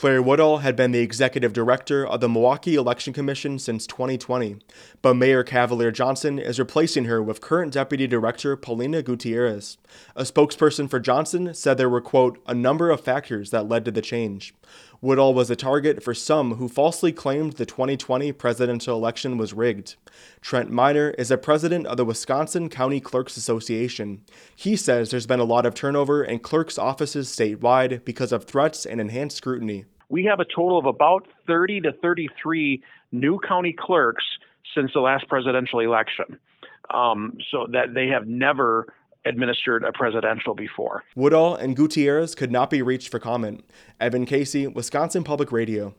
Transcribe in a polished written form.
Claire Woodall had been the executive director of the Milwaukee Election Commission since 2020, but Mayor Cavalier Johnson is replacing her with current Deputy Director Paulina Gutierrez. A spokesperson for Johnson said there were, quote, a number of factors that led to the change. Woodall was a target for some who falsely claimed the 2020 presidential election was rigged. Trent Miner is the president of the Wisconsin County Clerks Association. He says there's been a lot of turnover in clerks' offices statewide because of threats and enhanced scrutiny. We have a total of about 30 to 33 new county clerks since the last presidential election, so that they have never administered a presidential before. Woodall and Gutierrez could not be reached for comment. Evan Casey, Wisconsin Public Radio.